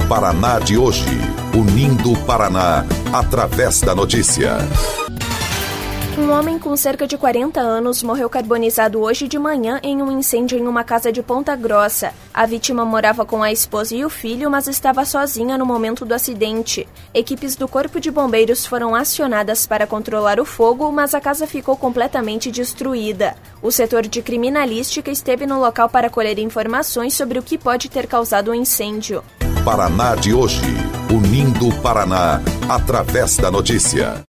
Paraná de hoje, unindo o Paraná através da notícia. Um homem com cerca de 40 anos morreu carbonizado hoje de manhã em um incêndio em uma casa de Ponta Grossa. A vítima morava com a esposa e o filho, mas estava sozinha no momento do acidente. Equipes do Corpo de Bombeiros foram acionadas para controlar o fogo, mas a casa ficou completamente destruída. O setor de criminalística esteve no local para colher informações sobre o que pode ter causado o incêndio. Paraná de hoje, unindo o Paraná através da notícia.